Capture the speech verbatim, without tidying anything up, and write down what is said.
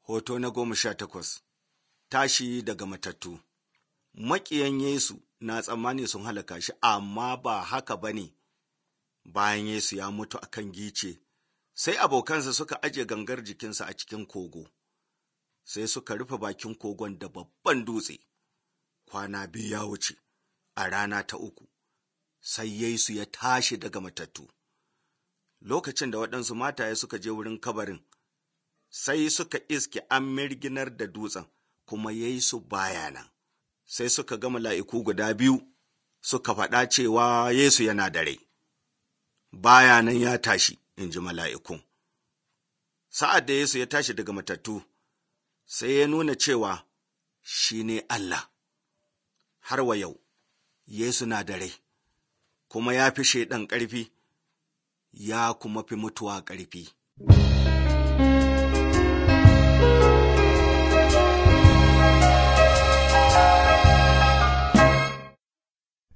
Hoto na goma sha takwas. Tashi daga matattu. Maƙiyan Yesu na tsammani sun halaka shi, amma ba haka ba ne. Bayan Yesu ya mutu a kan gice, sai abokansa suka aje gangar jikinsa a cikin kogo, sai suka rufe bakin kogon da babban dutse. Kwana biyu ya wuce, a rana ta uku, sai Yesu ya tashi daga matattu. Lokacin da waɗansu mataye suka je wurin kabarin, sai suka iske an mirginar da dutsen, kuma Yesu baya nan. Sai suka ga mala'iku guda biyu suka faɗa cewa Yesu yana da rai. Baya nan, ya tashi, in ji mala'ikun. Sa'ad da Yesu ya tashi daga matattu, sai ya nuna cewa shi ne Allah. Har wa yau, Yesu na da rai, kuma ya fi Shaiɗan ƙarfi, ya kuma fi mutuwa ƙarfi.